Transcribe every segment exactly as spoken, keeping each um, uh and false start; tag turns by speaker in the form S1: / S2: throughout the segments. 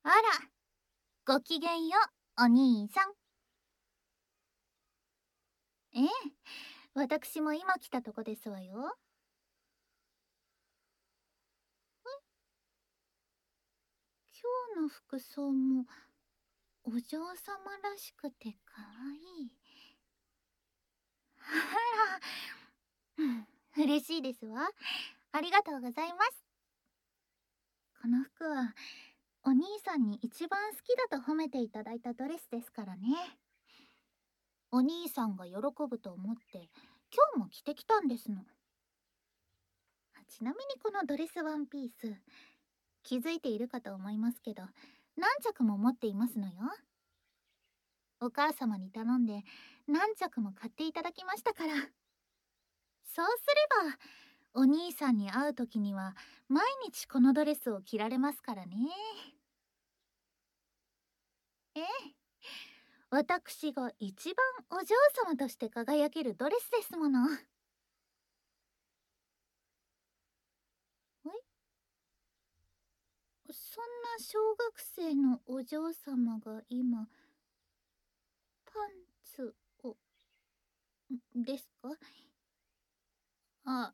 S1: あら、ごきげんよう、お兄さん。ええ、私も今来たとこですわよ。今日の服装もお嬢様らしくてかわいい。あら、うん、嬉しいですわ。ありがとうございます。この服はお兄さんに一番好きだと褒めていただいたドレスですからね。お兄さんが喜ぶと思って今日も着てきたんですの。ちなみにこのドレスワンピース、気づいているかと思いますけど、何着も持っていますのよ。お母様に頼んで何着も買っていただきましたから。そうすればお兄さんに会う時には毎日このドレスを着られますからね。ええ、私が一番お嬢様として輝けるドレスですもの。そんな小学生のお嬢様が今パンツをですか？あ、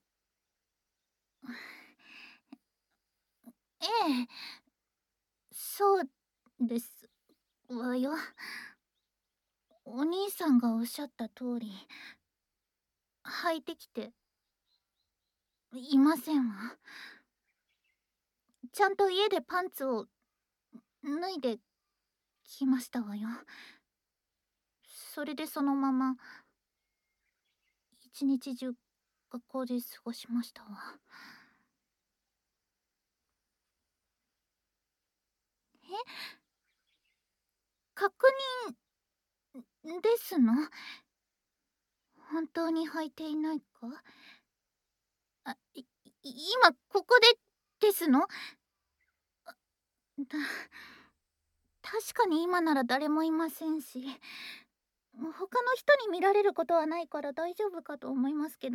S1: ええ、そうですわよ。お兄さんがおっしゃった通り、履いてきていませんわ。ちゃんと家でパンツを脱いできましたわよ。それでそのまま一日中学校で過ごしましたわ。え、確認ですの？本当に履いていないか？あ、い今ここでですの？だ、確かに今なら誰もいませんし、他の人に見られることはないから大丈夫かと思いますけど、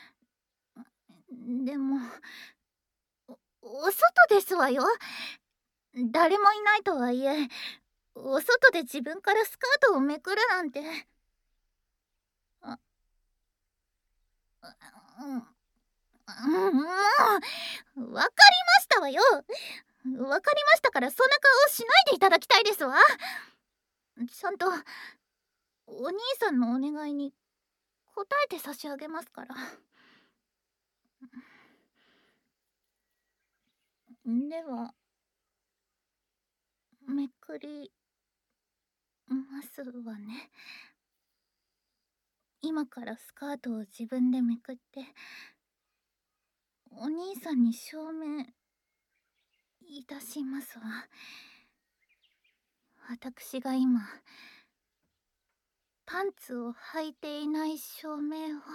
S1: でもお、お外ですわよ。誰もいないとはいえ、お外で自分からスカートをめくるなんて。あ、うん、うん、もうわかりましたわよ。わかりましたから、そんな顔しないでいただきたいですわ。ちゃんとお兄さんのお願いに答えて差し上げますから。ではめくりますわね。今からスカートを自分でめくってお兄さんに証明いたしますわ。私が今パンツを履いていない証明を。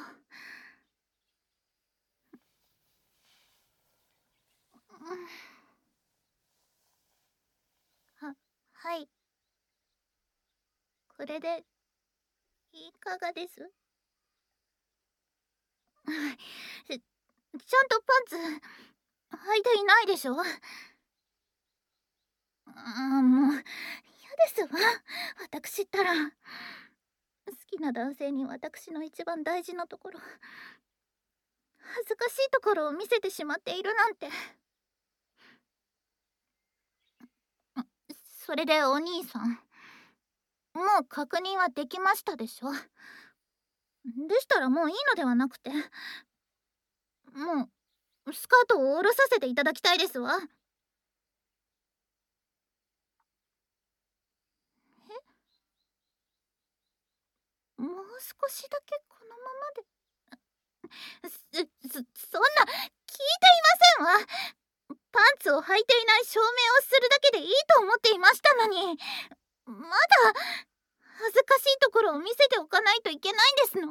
S1: は、はい、これでいかがです？ち、ちゃんとパンツ履いていないでしょ？あ、もう嫌ですわ。私ったら好きな男性に私の一番大事なところ、恥ずかしいところを見せてしまっているなんて。それでお兄さん、もう確認はできましたでしょ？でしたらもういいのではなくて、もうスカートを下ろさせていただきたいですわ。もう少しだけこのままで。す、そ、そんな聞いていませんわ。パンツを履いていない証明をするだけでいいと思っていましたのに、まだ恥ずかしいところを見せておかないといけないんですの？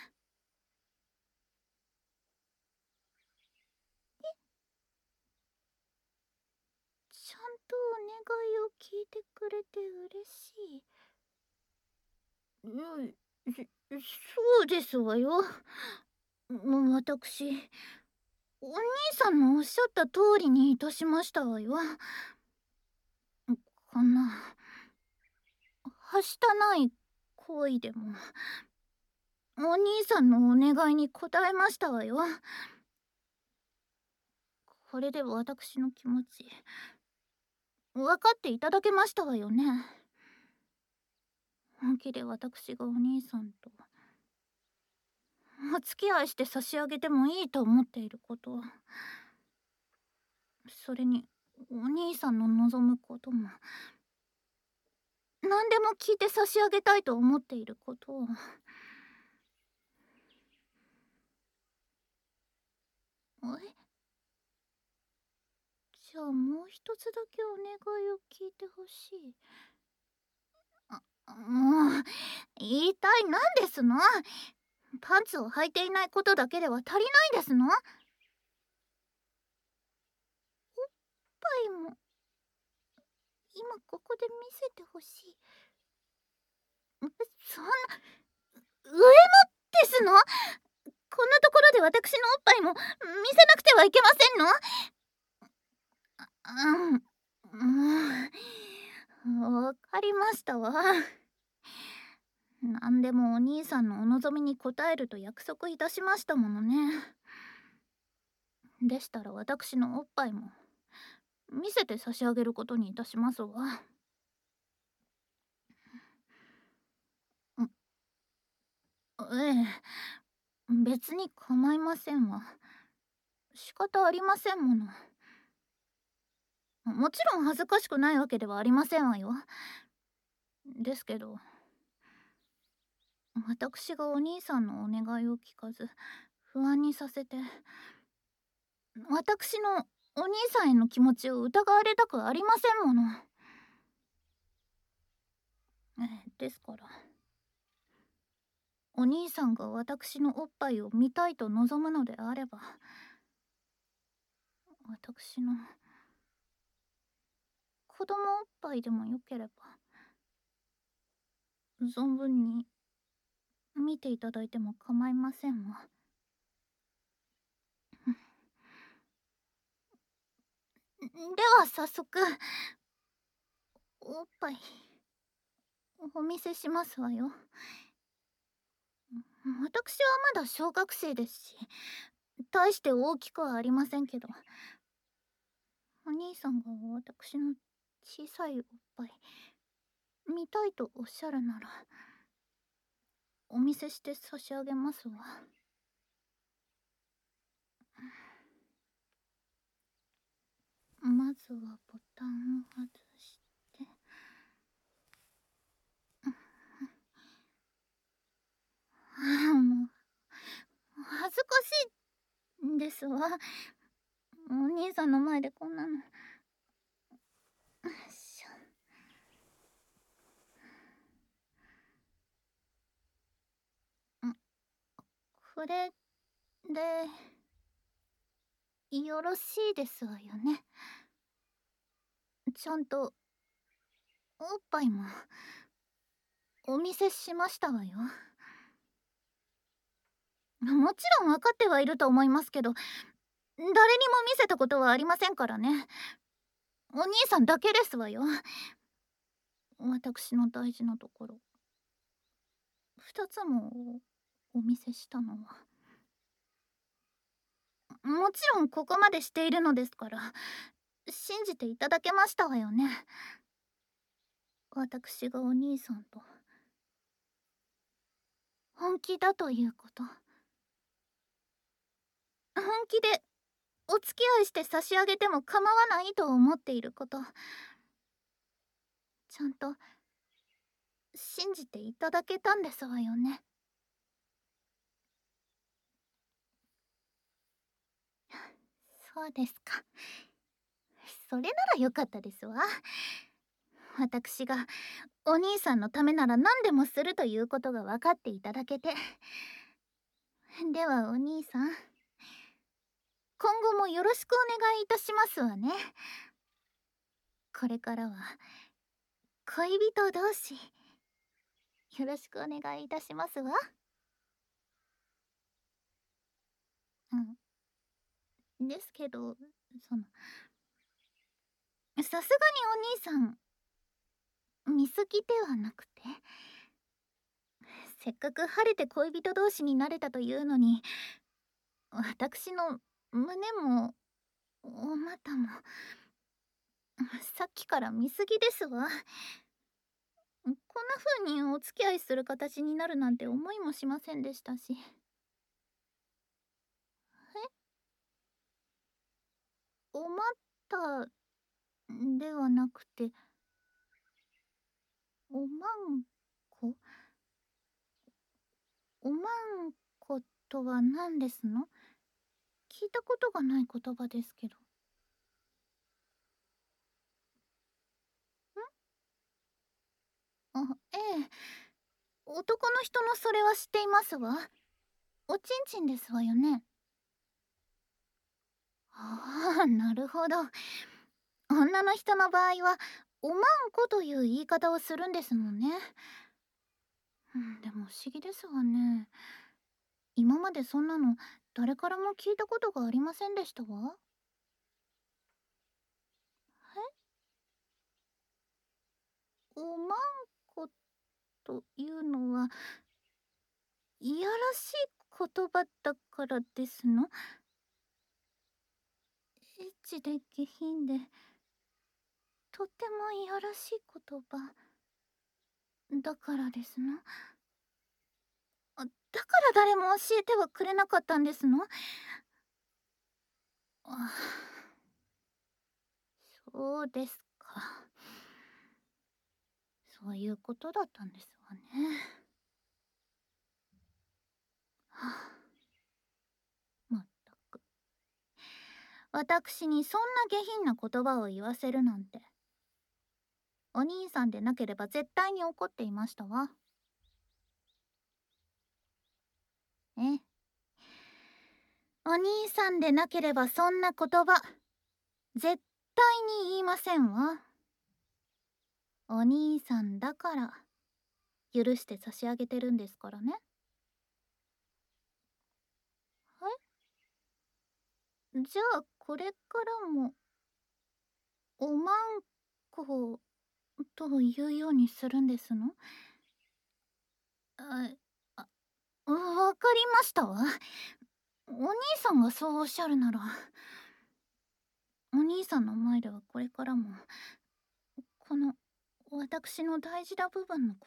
S1: ちゃんとお願いを聞いてくれて嬉しい。うん、そ、そうですわよ。もう私、お兄さんのおっしゃった通りにいたしましたわよ。 こんなはしたない行為でもお兄さんのお願いに応えましたわよ。これで私の気持ち分かっていただけましたわよね。本気で私がお兄さんとお付き合いして差し上げてもいいと思っていること、それにお兄さんの望むことも何でも聞いて差し上げたいと思っていることを。え、じゃあもう一つだけお願いを聞いてほしい。あ、もう一体何ですの？パンツを履いていないことだけでは足りないですの？おっぱいも今ここで見せてほしい。そんな上もですの？こんなところで私のおっぱいも見せなくてはいけませんの？うん、もうわかりましたわ。何でもお兄さんのお望みに応えると約束いたしましたものね。でしたら私のおっぱいも見せて差し上げることにいたしますわ。ええ、別に構いませんわ。仕方ありませんもの。もちろん恥ずかしくないわけではありませんわよ。ですけど私がお兄さんのお願いを聞かず不安にさせて、私のお兄さんへの気持ちを疑われたくありませんもの。ええ、ですからお兄さんが私のおっぱいを見たいと望むのであれば、私の子供おっぱいでもよければ存分に見ていただいても構いませんわ。では早速おっぱいお見せしますわよ。私はまだ小学生ですし大して大きくはありませんけど、お兄さんが私の小さいおっぱい見たいとおっしゃるならお見せして差し上げますわ。まずはボタンを外してああ、もう恥ずかしいんですわ、お兄さんの前でこんなの。よいしょ。んこれでよろしいですわよね。ちゃんとおっぱいもお見せしましたわよ。もちろん分かってはいると思いますけど誰にも見せたことはありませんからね。お兄さんだけですわよ、私の大事なところふたつもお見せしたのは。もちろんここまでしているのですから信じていただけましたわよね。私がお兄さんと本気だということ、本気でお付き合いして差し上げても構わないと思っていること、ちゃんと信じていただけたんですわよね。そうですか。それならよかったですわ。私がお兄さんのためなら何でもするということが分かっていただけて。ではお兄さん、今後もよろしくお願いいたしますわね。これからは恋人同士よろしくお願いいたしますわ。うん。ですけど、そのさすがにお兄さん見過ぎではなくて、せっかく晴れて恋人同士になれたというのに、私の胸もお股もさっきから見過ぎですわ。こんな風にお付き合いする形になるなんて思いもしませんでしたし。え、お股ではなくて、おまんこ。おまんことは何ですの？聞いたことがない言葉ですけど。あ、ええ。男の人のそれは知っていますわ。おちんちんですわよね。ああ、なるほど。女の人の場合は、おまんこという言い方をするんですもんね。うん、でも不思議ですわね。今までそんなの誰からも聞いたことがありませんでしたわ。え、おまんこというのは、いやらしい言葉だからですの？エッチで下品で、とてもいやらしい言葉だからですの？あ、だから誰も教えてはくれなかったんですの？あ、そうですか。そういうことだったんですわね。はあ、まったく。私にそんな下品な言葉を言わせるなんて。お兄さんでなければ絶対に怒っていましたわ。ええ。お兄さんでなければそんな言葉、絶対に言いませんわ。お兄さんだから、許して差し上げてるんですからね。はい。じゃあ、これからも、おまんこと言うようにするんですの？あ、あ、わかりましたわ。お兄さんがそうおっしゃるなら、お兄さんの前ではこれからも、この、私の大事な部分のこと、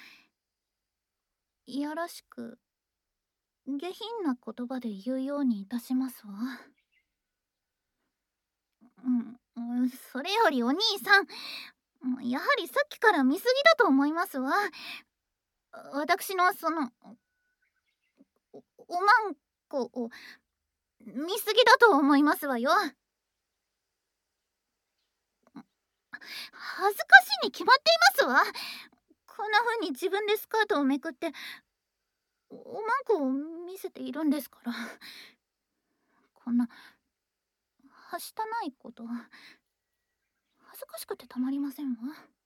S1: いやらしく、下品な言葉で言うようにいたしますわ。うん、うん、それよりお兄さん、やはりさっきから見過ぎだと思いますわ。私のその、お、おまんこを見過ぎだと思いますわよ。恥ずかしいに決まっていますわ。こんな風に自分でスカートをめくっておまんこを見せているんですから。こんなはしたないこと恥ずかしくてたまりませんわ。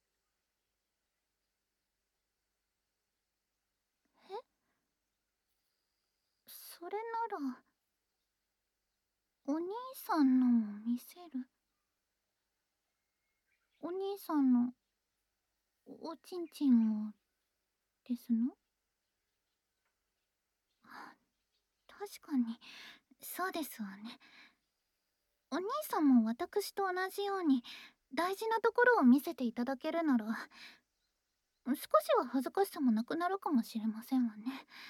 S1: え、それならお兄さんのも見せる？お兄さんのおちんちんをですの？確かにそうですわね。お兄さんも私と同じように大事なところを見せていただけるなら、少しは恥ずかしさもなくなるかもしれませんわね。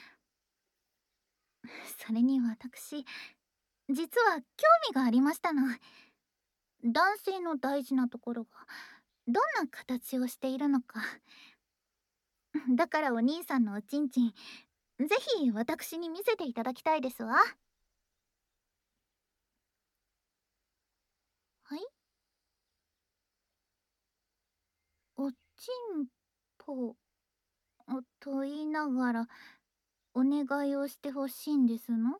S1: それに私、実は興味がありましたの。男性の大事なところがどんな形をしているのか。だからお兄さんのおちんちん、ぜひ私に見せていただきたいですわ。はい。おちんぽと言いながらお願いをしてほしいんですの？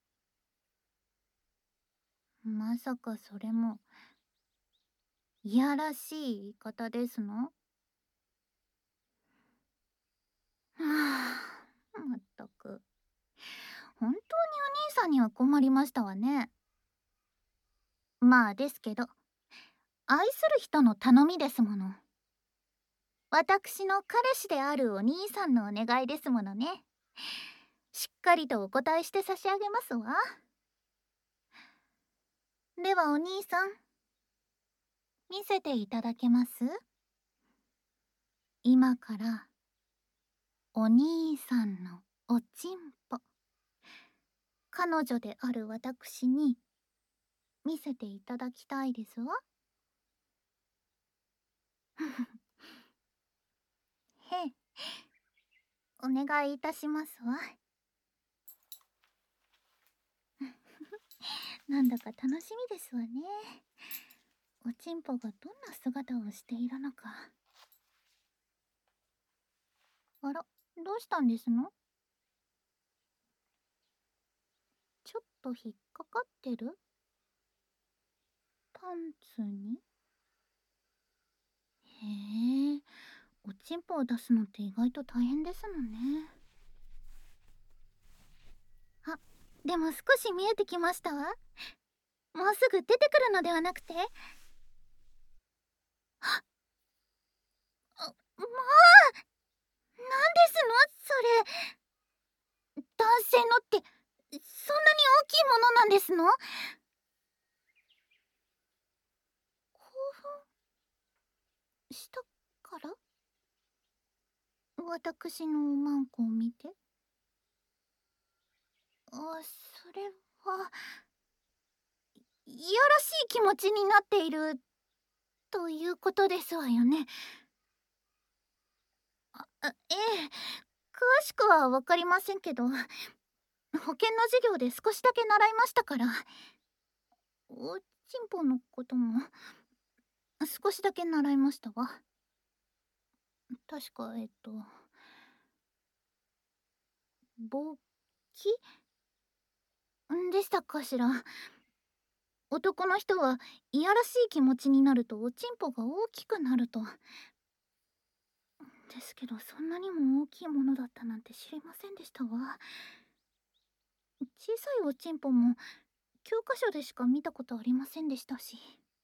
S1: まさかそれもいやらしい言い方ですの？はあ、まったく。本当にお兄さんには困りましたわね。まあですけど、愛する人の頼みですもの。 私の彼氏であるお兄さんのお願いですものね。しっかりとお答えして差し上げますわ。ではお兄さん、見せていただけます？今からお兄さんのおちんぽ、彼女である私に見せていただきたいですわ。へえ、お願いいたしますわ。なんだか楽しみですわね。おちんぽがどんな姿をしているのか。あら、どうしたんですの？ちょっと引っかかってる？パンツに？へえ、おちんぽを出すのって意外と大変ですのね。あ、でも少し見えてきましたわ。もうすぐ出てくるのではなくて？あ、あ、もう、なんですのそれ。男性のってそんなに大きいものなんですの？興奮したから？私のおまんこを見て？あ、それはいやらしい気持ちになっているということですわよね。あ、あええ、詳しくは分かりませんけど、保険の授業で少しだけ習いましたから。おちんぽのことも少しだけ習いましたわ。確かえっと勃起んでしたかしら。男の人はいやらしい気持ちになるとおちんぽが大きくなると。ですけど、そんなにも大きいものだったなんて知りませんでしたわ。小さいおちんぽも教科書でしか見たことありませんでしたし。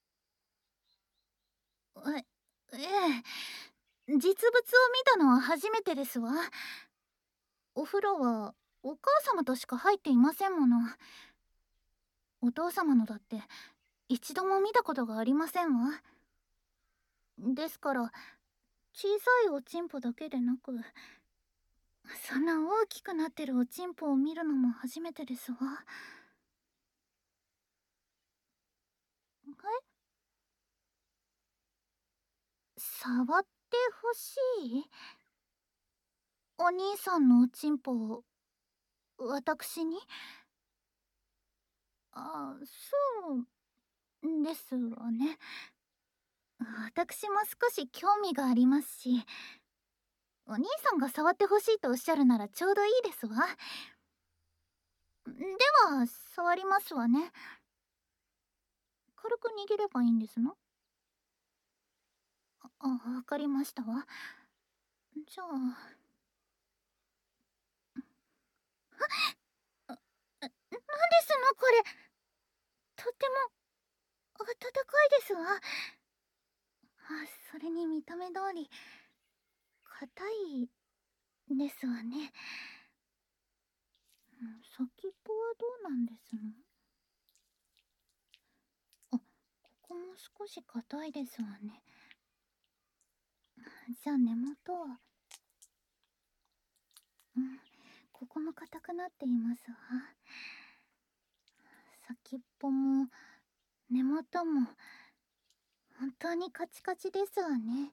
S1: え、ええ、実物を見たのは初めてですわ。お風呂はお母様としか入っていませんもの。お父様のだって一度も見たことがありませんわ。ですから小さいおちんぽだけでなく、そんな大きくなってるおちんぽを見るのも初めてですわ。え、触ってほしい？お兄さんのおちんぽを私に？あ、そうですわね。私も少し興味がありますし、お兄さんが触ってほしいとおっしゃるならちょうどいいですわ。では触りますわね。軽く握ればいいんですの？あ、わかりましたわ。じゃあ、あ、なんですのこれ。とっても温かいですわ。あ、それに見た目通り硬いですわね。うん、先っぽはどうなんですの？あ、ここも少し硬いですわね。じゃあ根元は、うん、ここも硬くなっていますわ。先っぽも根元も本当にカチカチですわね。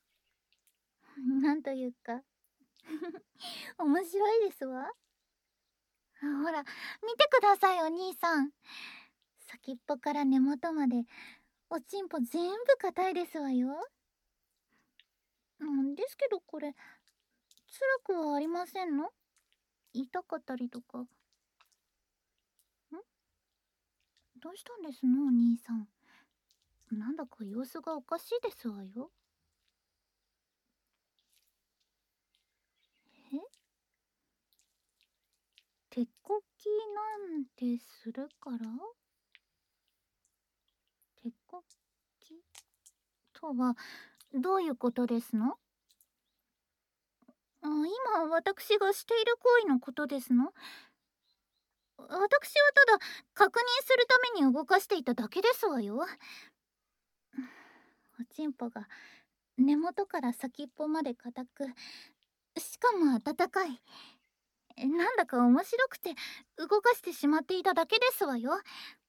S1: なんというか面白いですわ。ほら見てくださいお兄さん。先っぽから根元までおちんぽ全部硬いですわよ。うんですけどこれ辛くはありませんの？痛かったりとか。ん、どうしたんですのお兄さん。なんだか様子がおかしいですわよ。え、手こきなんてするから？手こきとはどういうことですの？ 今私がしている行為のことですの？私はただ確認するために動かしていただけですわよ。おちんぽが根元から先っぽまで硬く、しかも温かい。なんだか面白くて動かしてしまっていただけですわよ。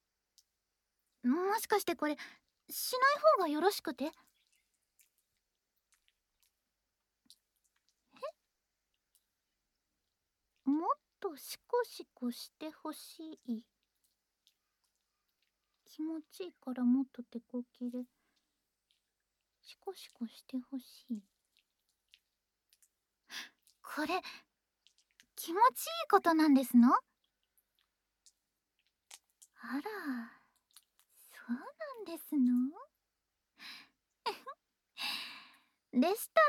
S1: もしかしてこれしない方がよろしくて？もっとシコシコしてほしい。気持ちいいからもっと手こきでシコシコしてほしい。これ気持ちいいことなんですの？あら、そうなんですの？でした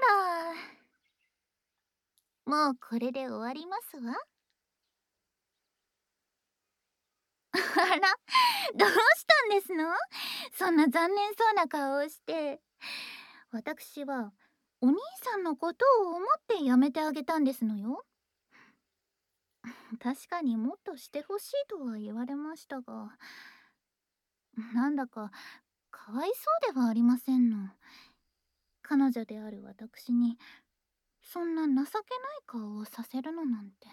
S1: らもうこれで終わりますわ。あら、どうしたんですの？そんな残念そうな顔をして。私はお兄さんのことを思ってやめてあげたんですのよ。確かにもっとしてほしいとは言われましたが、なんだかかわいそうではありませんの。彼女である私にそんな情けない顔をさせるのなんて。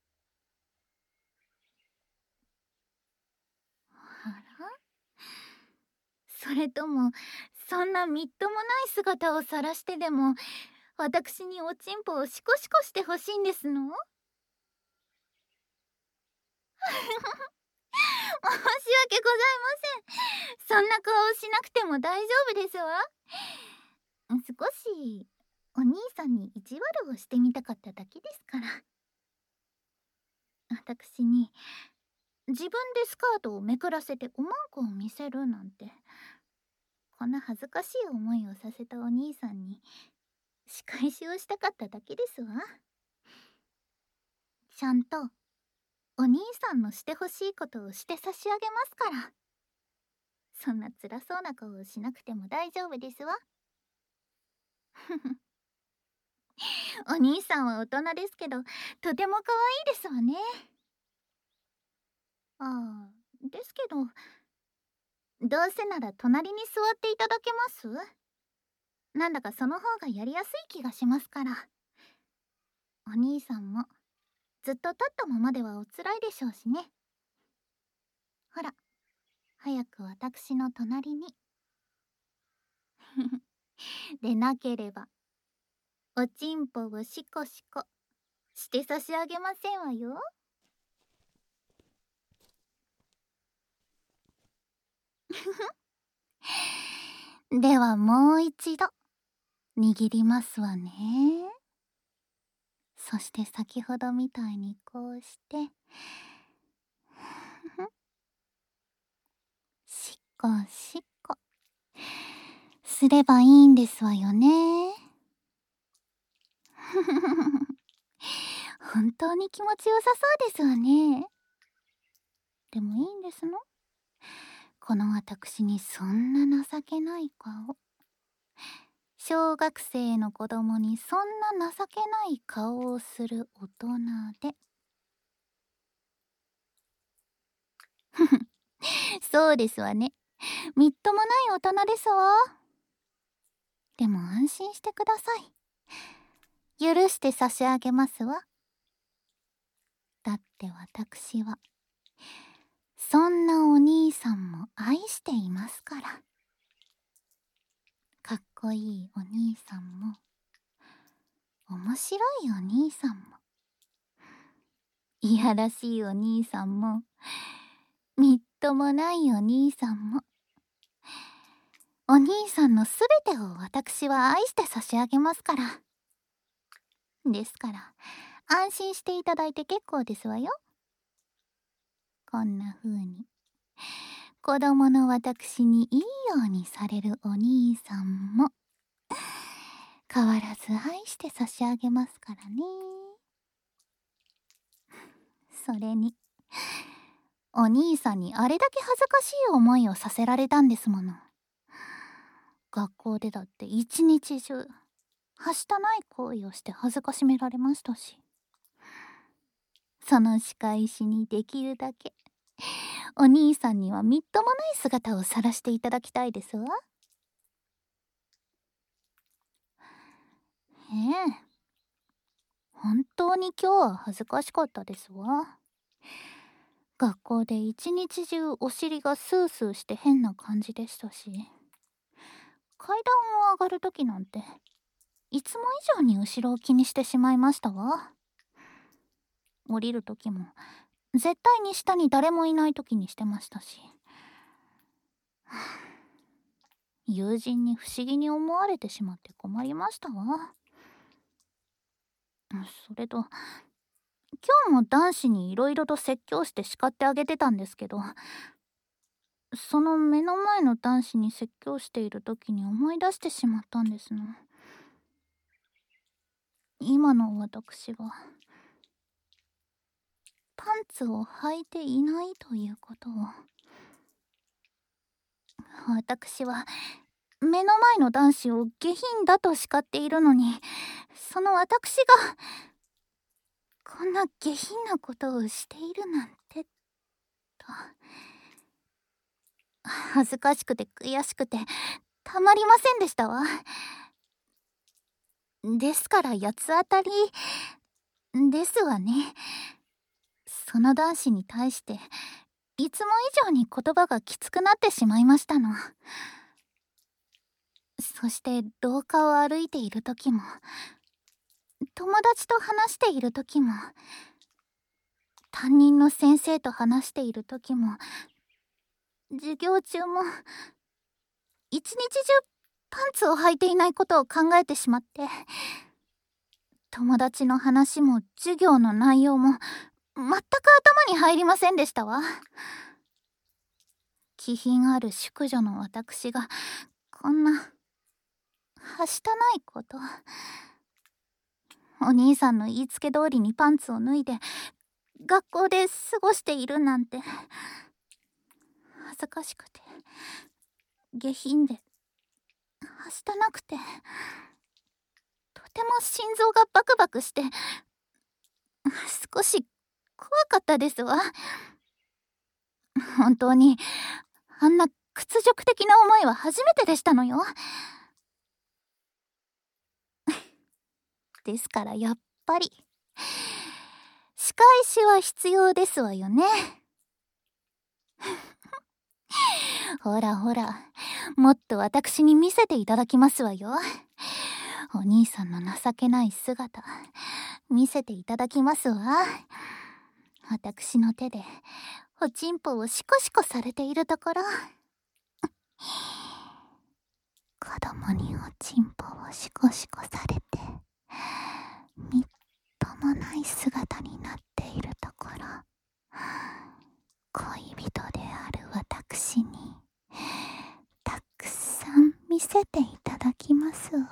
S1: あら、それともそんなみっともない姿を晒してでも私におちんぽをシコシコしてほしいんですの？申し訳ございません。そんな顔をしなくても大丈夫ですわ。少しお兄さんに意地悪をしてみたかっただけですから。私に自分でスカートをめくらせておまんこを見せるなんて、こんな恥ずかしい思いをさせたお兄さんに仕返しをしたかっただけですわ。ちゃんとお兄さんのしてほしいことをして差し上げますから。そんな辛そうな顔をしなくても大丈夫ですわ。お兄さんは大人ですけどとても可愛いですわね。ああ、ですけどどうせなら隣に座っていただけます？なんだかその方がやりやすい気がしますから。お兄さんもずっと立ったままではおつらいでしょうしね。ほら、早く私の隣に。でなければおちんぽをシコシコして差し上げませんわよ。ではもう一度握りますわね。そして先ほどみたいにこうしてしっこしっこすればいいんですわよね。本当に気持ちよさそうですわね。でもいいんですの？この私にそんな情けない顔。小学生の子供にそんな情けない顔をする大人で。そうですわね。みっともない大人ですわ。でも安心してください。許して差し上げますわ。だって私はそんなお兄さんも愛していますから。かっこいいお兄さんも面白いお兄さんもいやらしいお兄さんもみっともないお兄さんも、お兄さんのすべてを私は愛して差し上げますから。ですから安心していただいて結構ですわよ。こんな風に子供の私にいいようにされるお兄さんも変わらず愛して差し上げますからね。それにお兄さんにあれだけ恥ずかしい思いをさせられたんですもの。学校でだって一日中はしたない行為をして恥ずかしめられましたし、その仕返しにできるだけお兄さんにはみっともない姿を晒していただきたいですわ。ええ、本当に今日は恥ずかしかったですわ。学校で一日中お尻がスースーして変な感じでしたし、階段を上がる時なんていつも以上に後ろを気にしてしまいましたわ。降りる時も絶対に下に誰もいない時にしてましたし、友人に不思議に思われてしまって困りましたわ。それと今日も男子にいろいろと説教して叱ってあげてたんですけど、その目の前の男子に説教している時に思い出してしまったんですの。今の私はパンツを履いていないということを。私は目の前の男子を下品だと叱っているのに、その私がこんな下品なことをしているなんてと、恥ずかしくて悔しくてたまりませんでしたわ。ですから八つ当たりですわね。その男子に対していつも以上に言葉がきつくなってしまいましたの。そして廊下を歩いている時も、友達と話している時も、担任の先生と話している時も、授業中も一日中パンツを履いていないことを考えてしまって、友達の話も授業の内容も全く頭に入りませんでしたわ。気品ある淑女の私がこんなはしたないこと、お兄さんの言いつけ通りにパンツを脱いで学校で過ごしているなんて、恥ずかしくて下品ではしたなくて、とても心臓がバクバクして少し怖かったですわ。本当にあんな屈辱的な思いは初めてでしたのよ。ですからやっぱり仕返しは必要ですわよね。ほらほら、もっと私に見せていただきますわよ。お兄さんの情けない姿見せていただきますわ。私の手でおちんぽをシコシコされているところ、子供におちんぽをシコシコされてみっともない姿になっているところ、恋人である私にたくさん見せていただきますわ。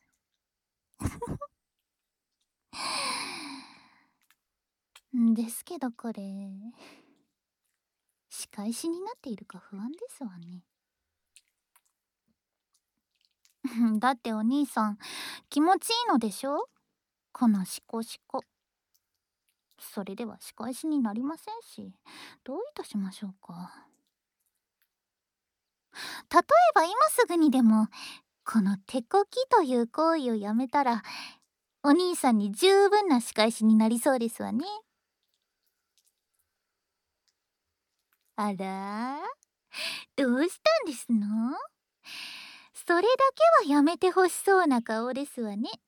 S1: ですけどこれ仕返しになっているか不安ですわね。だってお兄さん気持ちいいのでしょ、このシコシコ。それでは仕返しになりませんし、どういたしましょうか。例えば今すぐにでもこの手こきという行為をやめたら、お兄さんに十分な仕返しになりそうですわね。あら、どうしたんですの？それだけはやめてほしそうな顔ですわね。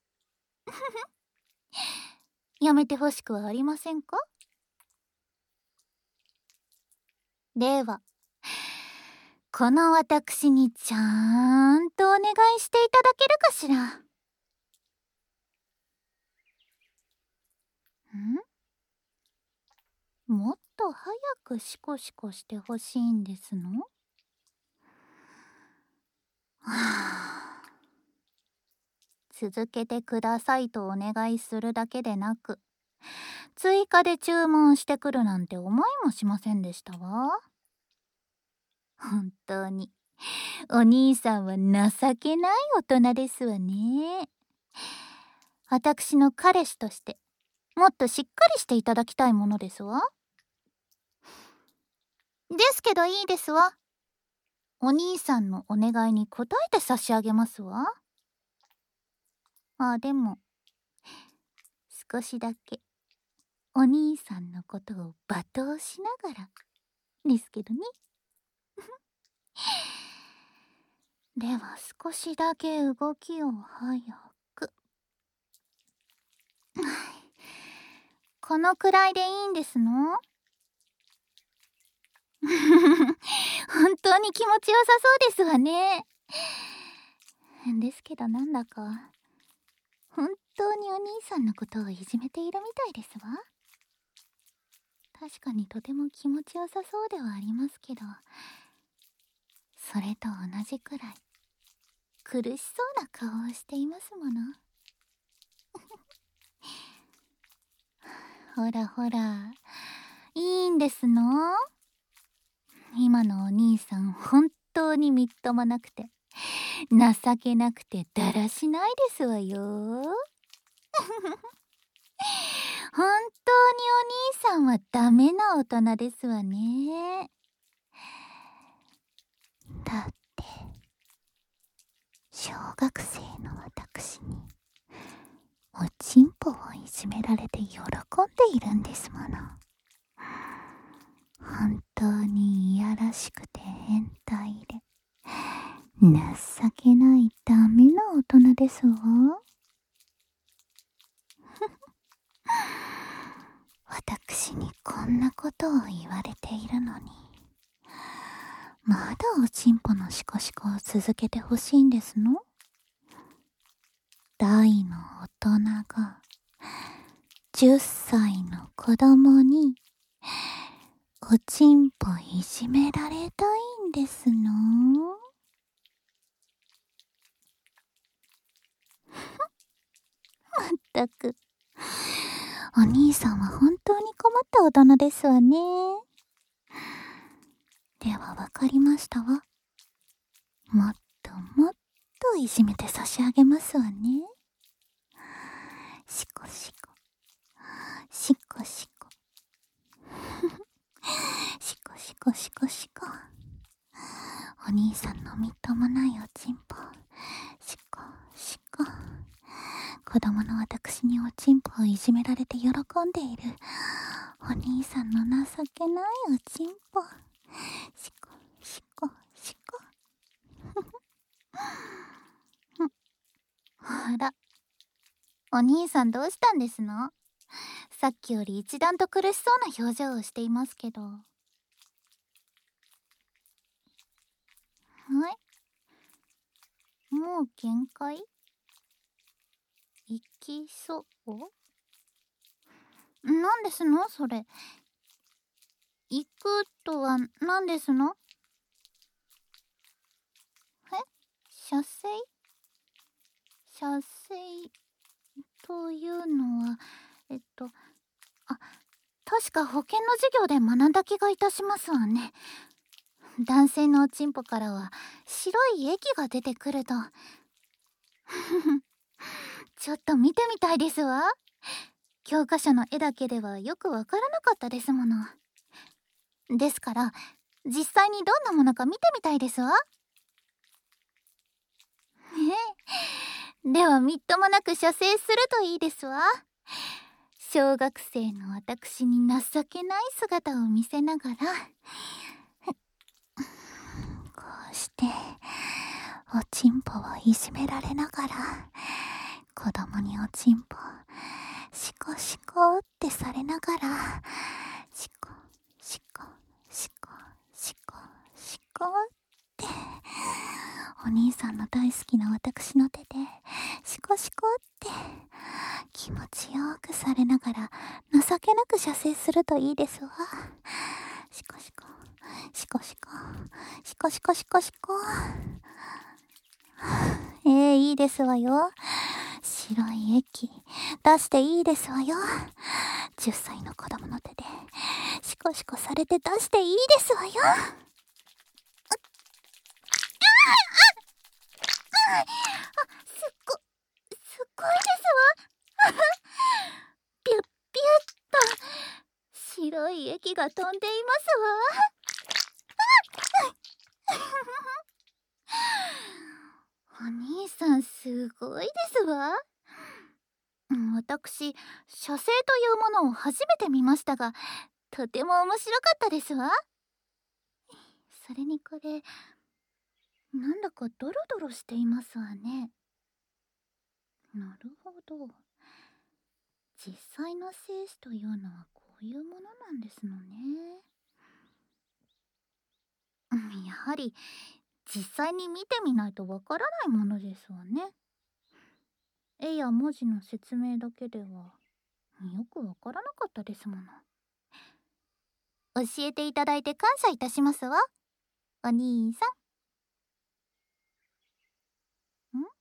S1: やめてほしくはありませんか？ではこの私にちゃんとお願いしていただけるかしら。ん？もっと早くシコシコしてほしいんですの？はあ、続けてくださいとお願いするだけでなく、追加で注文してくるなんて思いもしませんでしたわ。本当にお兄さんは情けない大人ですわね。 私の彼氏としてもっとしっかりしていただきたいものですわ。ですけどいいですわ。お兄さんのお願いに応えて差し上げますわ。あ、でも少しだけお兄さんのことを罵倒しながらですけどね。では少しだけ動きを早く。このくらいでいいんですの？本当に気持ちよさそうですわね。ですけどなんだか本当にお兄さんのことをいじめているみたいですわ。確かにとても気持ちよさそうではありますけど、それと同じくらい苦しそうな顔をしていますもの。ほらほら、いいんですの？今のお兄さん本当にみっともなくて情けなくてだらしないですわよ。本当にお兄さんはダメな大人ですわね。だって小学生の私におちんぽをいじめられて喜んでいるんですもの。本当にいやらしくて変態で情けないダメな大人ですわ。私にこんなことを言われているのにまだおちんぽのシコシコを続けてほしいんですの？大の大人がじゅっさいの子供におちんぽいじめられたいんですの？まったくお兄さんは本当に困った大人ですわね。ではわかりましたわ。もっともっといじめて差し上げますわね。シコシコシコシコシコシコシコシコ。お兄さんのみっともないおちんぽシコシコ。子供の私におちんぽをいじめられて喜んでいるお兄さんの情けないおちんぽシコシコシコ。あら、お兄さんどうしたんですの？さっきより一段と苦しそうな表情をしていますけど。はい、もう限界？行きそう？なんですのそれ。行くとは何ですの？え？射精？射精というのはえっとあ、確か保険の授業で学んだ気がいたしますわね。男性のおちんぽからは白い液が出てくるとちょっと見てみたいですわ。教科書の絵だけではよくわからなかったですもの。ですから実際にどんなものか見てみたいですわ。えではみっともなく射精するといいですわ。小学生の私に情けない姿を見せながらこうしておちんぽをいじめられながら子供におちんぽシコシコってされながらシコシコシコシコシコってお兄さんの大好きな私の手でシコシコって気持ちよくされながら情けなく射精するといいですわ。シコシコシコシコシコシコシコシコ。えー、いいですわよ。白い液出していいですわよ。じゅっさいの子供の手でシコシコされて出していいですわよ。あ、すっごすっごいですわ。 白い液が飛んでいますわ。お兄さんすごいですわ。私、写生というものを初めて見ましたが、とても面白かったですわ。それにこれ、なんだかドロドロしていますわね。なるほど。実際の精子というのはこういうものなんですのね。やはり実際に見てみないとわからないものですわね。絵や文字の説明だけではよくわからなかったですもの。教えていただいて感謝いたしますわ、お兄さん。ん？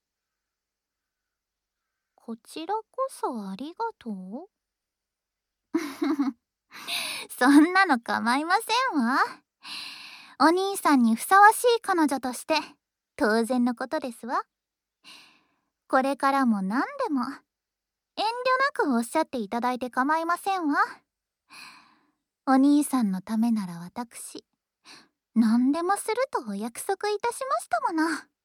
S1: こちらこそありがとう。そんなの構いませんわ。お兄さんにふさわしい彼女として当然のことですわ。これからも何でも遠慮なくおっしゃっていただいて構いませんわ。お兄さんのためなら私何でもするとお約束いたしましたもの。